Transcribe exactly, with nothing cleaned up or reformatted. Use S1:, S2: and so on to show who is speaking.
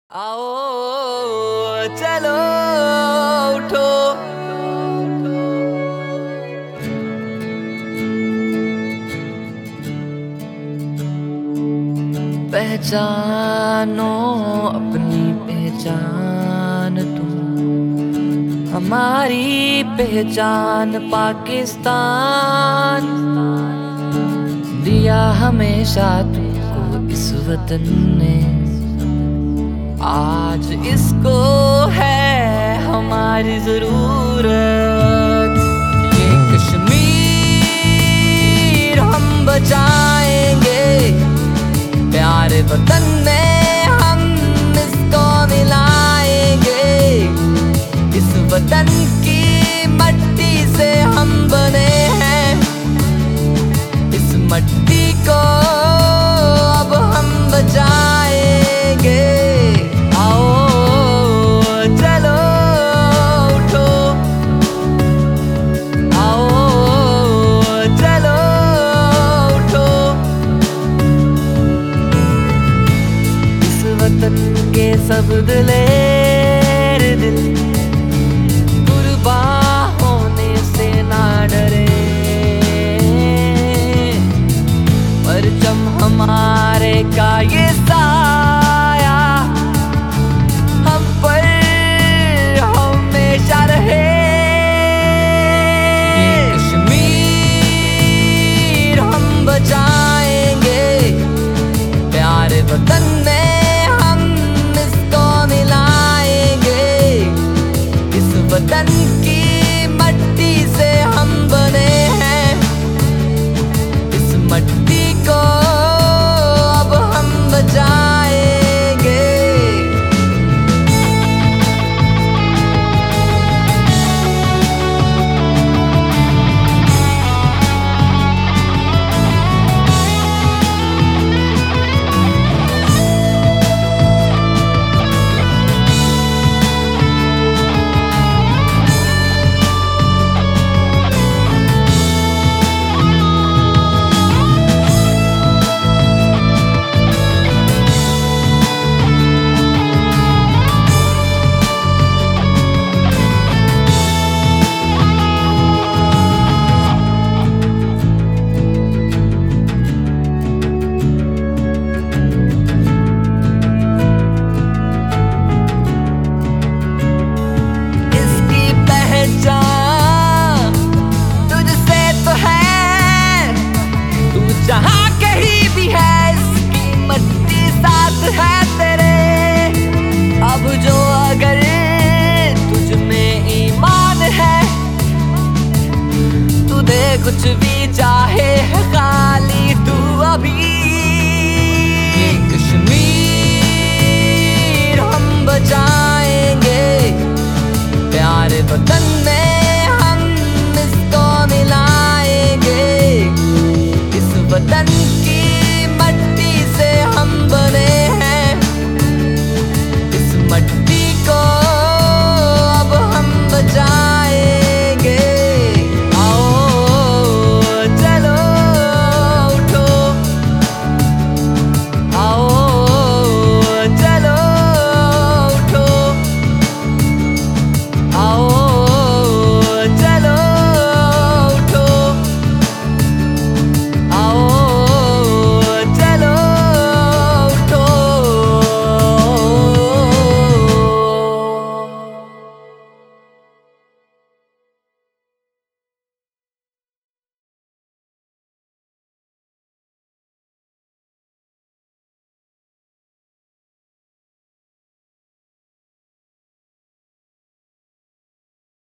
S1: आओ चलो उठो, पहचानो अपनी पहचान तुम, हमारी पहचान पाकिस्तान। दिया हमेशा तुमको इस वतन ने, आज इसको है हमारी जरूरत। ये कश्मीर हम बचाएंगे, प्यारे वतन में हम इसको मिलाएंगे। इस वतन की मट्टी से हम बने हैं, इस मट्टी को अब हम बचाएंगे। के सब दिलेर दिल कुर्बान होने से ना डरे, परचम हमारे का ये साया हम पर हमेशा रहे। ये कश्मीर हम बचाएंगे, प्यारे वतन